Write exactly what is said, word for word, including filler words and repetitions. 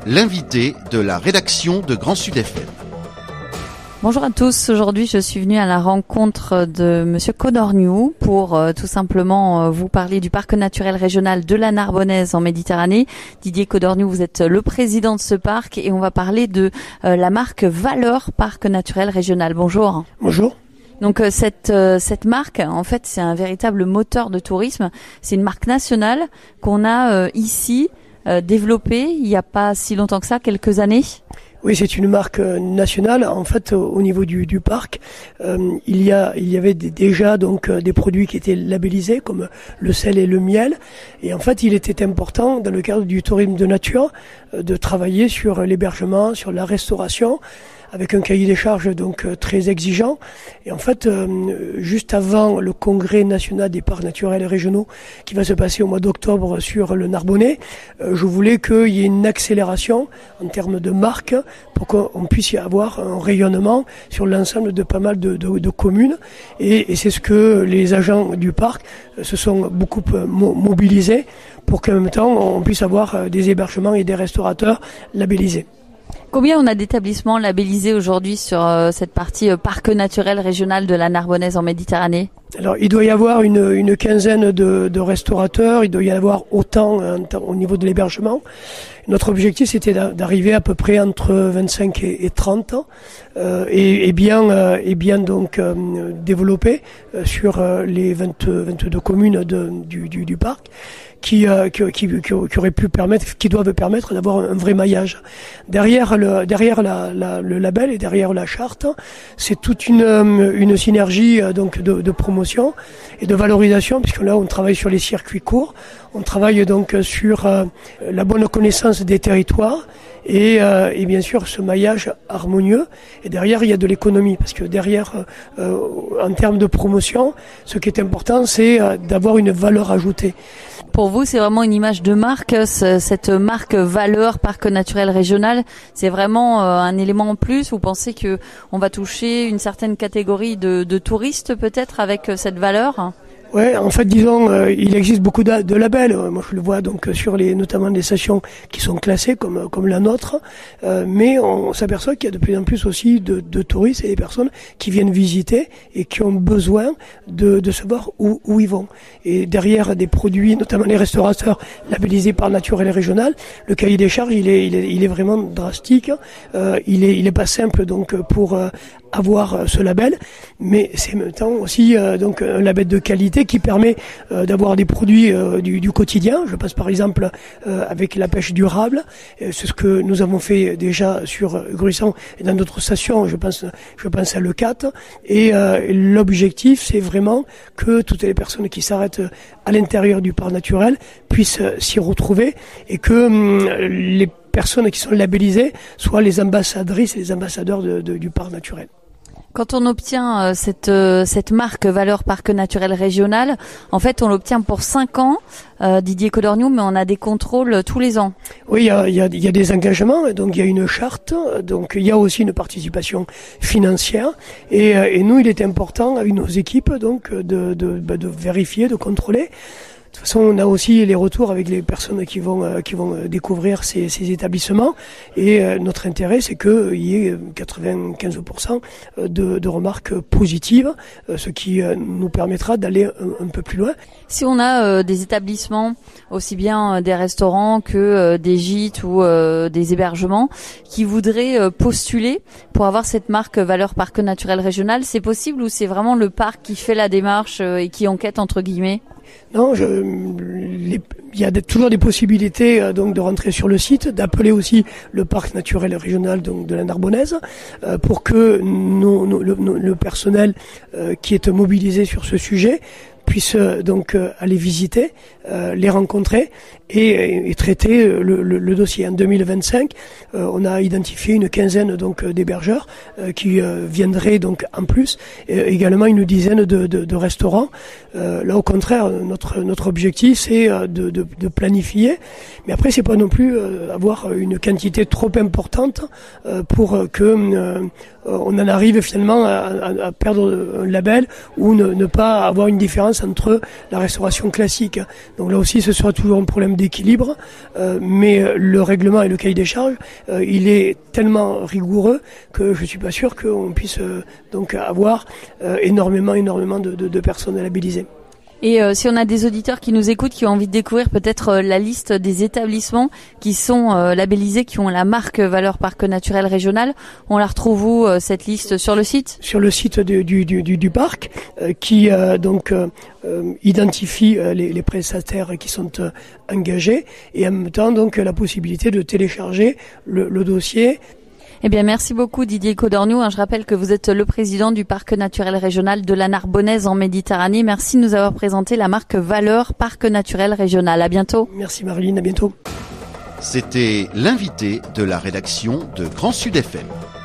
l'invité de la rédaction de Grand Sud F M. Bonjour à tous, aujourd'hui je suis venue à la rencontre de Monsieur Codorniou pour euh, tout simplement euh, vous parler du parc naturel régional de la Narbonnaise en Méditerranée. Didier Codorniou, vous êtes le président de ce parc et on va parler de euh, la marque Valeur Parc Naturel Régional. Bonjour. Bonjour. Donc euh, cette euh, cette marque, en fait, c'est un véritable moteur de tourisme. C'est une marque nationale qu'on a euh, ici euh, développée il n'y a pas si longtemps que ça, quelques années. Oui, c'est une marque nationale. En fait, au niveau du, du parc, euh, il y a, il y avait des, déjà donc des produits qui étaient labellisés comme le sel et le miel. Et en fait, il était important dans le cadre du tourisme de nature de travailler sur l'hébergement, sur la restauration, avec un cahier des charges donc très exigeant. Et en fait, euh, juste avant le congrès national des parcs naturels et régionaux qui va se passer au mois d'octobre sur le Narbonnais, euh, je voulais qu'il y ait une accélération en termes de marque pour qu'on puisse y avoir un rayonnement sur l'ensemble de pas mal de, de, de communes. Et, et c'est ce que les agents du parc se sont beaucoup mo- mobilisés pour qu'en même temps on puisse avoir des hébergements et des restaurateurs labellisés. Combien on a d'établissements labellisés aujourd'hui sur euh, cette partie euh, parc naturel régional de la Narbonnaise en Méditerranée ? Alors, il doit y avoir une, une quinzaine de, de restaurateurs, il doit y avoir autant euh, au niveau de l'hébergement. Notre objectif, c'était d'arriver à peu près entre vingt-cinq et trente ans euh, et, et bien, euh, et bien donc euh, développé euh, sur euh, les vingt, vingt-deux communes de, du, du, du parc. Qui, euh, qui, qui, qui, qui aurait pu permettre, qui doivent permettre d'avoir un vrai maillage. Derrière le, derrière la, la, le label et derrière la charte, c'est toute une, une synergie donc de, de promotion et de valorisation, puisque là on travaille sur les circuits courts, on travaille donc sur euh, la bonne connaissance des territoires. Et, euh, et bien sûr ce maillage harmonieux. Et derrière il y a de l'économie, parce que derrière, euh, en termes de promotion, ce qui est important, c'est euh, d'avoir une valeur ajoutée. Pour vous, c'est vraiment une image de marque, cette marque Valeur Parc Naturel Régional, c'est vraiment euh, un élément en plus. Vous pensez que on va toucher une certaine catégorie de, de touristes peut-être avec cette valeur ? Ouais, en fait, disons, euh, il existe beaucoup de, de labels. Moi, je le vois donc sur les, notamment des stations qui sont classées comme comme la nôtre. Euh, mais on s'aperçoit qu'il y a de plus en plus aussi de, de touristes et des personnes qui viennent visiter et qui ont besoin de, de savoir où, où ils vont. Et derrière des produits, notamment les restaurateurs labellisés par Naturel et Régional, le cahier des charges, il est, il est, il est vraiment drastique. Euh, il est, il est pas simple donc pour euh, avoir ce label, mais c'est en même temps aussi euh, donc un label de qualité qui permet euh, d'avoir des produits euh, du, du quotidien. Je pense par exemple euh, avec la pêche durable, c'est ce que nous avons fait déjà sur Gruissan et dans d'autres stations. Je pense, je pense à Leucate. Et euh, l'objectif, c'est vraiment que toutes les personnes qui s'arrêtent à l'intérieur du parc naturel puissent s'y retrouver et que hum, les personnes qui sont labellisées soient les ambassadrices et les ambassadeurs de, de, du parc naturel. Quand on obtient euh, cette euh, cette marque Valeur Parc Naturel Régional, en fait, on l'obtient pour cinq ans, euh, Didier Codorniou, mais on a des contrôles tous les ans. Oui, il y a, il y a, il y a des engagements, donc il y a une charte, donc il y a aussi une participation financière, et, et nous, il est important avec nos équipes donc de, de, de, de vérifier, de contrôler. De toute façon, on a aussi les retours avec les personnes qui vont euh, qui vont découvrir ces, ces établissements. Et euh, notre intérêt, c'est qu'il y ait quatre-vingt-quinze pour cent de, de remarques positives, euh, ce qui euh, nous permettra d'aller un, un peu plus loin. Si on a euh, des établissements, aussi bien euh, des restaurants que euh, des gîtes ou euh, des hébergements, qui voudraient euh, postuler pour avoir cette marque Valeur Parc Naturel Régional, c'est possible ou c'est vraiment le parc qui fait la démarche euh, et qui enquête entre guillemets ? Non, je, les, il y a des, toujours des possibilités euh, donc de rentrer sur le site, d'appeler aussi le parc naturel régional donc de la Narbonnaise euh, pour que nous, nous, le, le personnel euh, qui est mobilisé sur ce sujet puisse euh, donc euh, aller visiter, euh, les rencontrer et, et traiter le, le, le dossier. En deux mille vingt-cinq, euh, on a identifié une quinzaine donc d'hébergeurs euh, qui euh, viendraient donc en plus, et également une dizaine de, de, de restaurants. Euh, là, au contraire, notre notre objectif c'est de, de, de planifier, mais après c'est pas non plus euh, avoir une quantité trop importante euh, pour que euh, on en arrive finalement à, à, à perdre un label ou ne, ne pas avoir une différence entre la restauration classique. Donc là aussi, ce sera toujours un problème d'équilibre, euh, mais le règlement et le cahier des charges, euh, il est tellement rigoureux que je suis pas sûr qu'on puisse euh, donc avoir euh, énormément, énormément de, de, de personnes labellisées. Et euh, si on a des auditeurs qui nous écoutent, qui ont envie de découvrir peut-être euh, la liste des établissements qui sont euh, labellisés, qui ont la marque Valeur Parc Naturel Régional, on la retrouve où euh, cette liste sur le site ? Sur le site du, du, du, du parc, euh, qui euh, donc euh, euh, identifie euh, les, les prestataires qui sont euh, engagés, et en même temps donc la possibilité de télécharger le, le dossier. Eh bien, merci beaucoup Didier Codorniou. Je rappelle que vous êtes le président du Parc Naturel Régional de la Narbonnaise en Méditerranée. Merci de nous avoir présenté la marque Valeur Parc Naturel Régional. À bientôt. Merci Marilyn, à bientôt. C'était l'invité de la rédaction de Grand Sud F M.